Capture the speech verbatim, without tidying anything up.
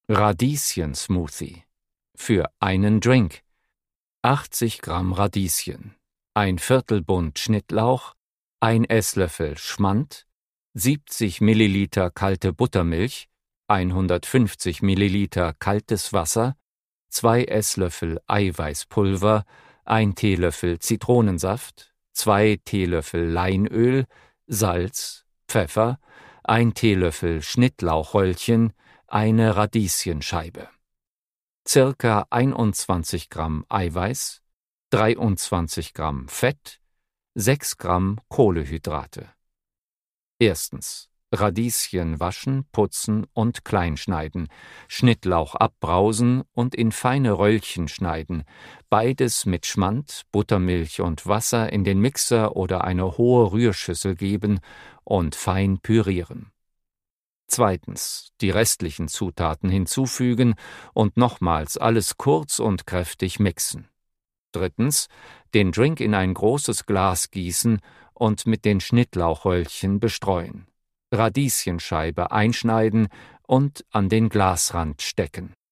Radieschen-Smoothie. Für einen Drink: achtzig Gramm Radieschen, ein Viertelbund Schnittlauch, ein Esslöffel Schmand, siebzig Milliliter kalte Buttermilch, hundertfünfzig Milliliter kaltes Wasser, zwei Esslöffel Eiweißpulver, ein Teelöffel Zitronensaft, zwei Teelöffel Leinöl, Salz, Pfeffer, ein Teelöffel Schnittlauchröllchen, eine Radieschenscheibe. Circa einundzwanzig Gramm Eiweiß, dreiundzwanzig Gramm Fett, sechs Gramm Kohlenhydrate. Erstens. Radieschen waschen, putzen und kleinschneiden, Schnittlauch abbrausen und in feine Röllchen schneiden, beides mit Schmand, Buttermilch und Wasser in den Mixer oder eine hohe Rührschüssel geben und fein pürieren. Zweitens. Die restlichen Zutaten hinzufügen und nochmals alles kurz und kräftig mixen. Drittens. Den Drink in ein großes Glas gießen und mit den Schnittlauchröllchen bestreuen. Radieschenscheibe einschneiden und an den Glasrand stecken.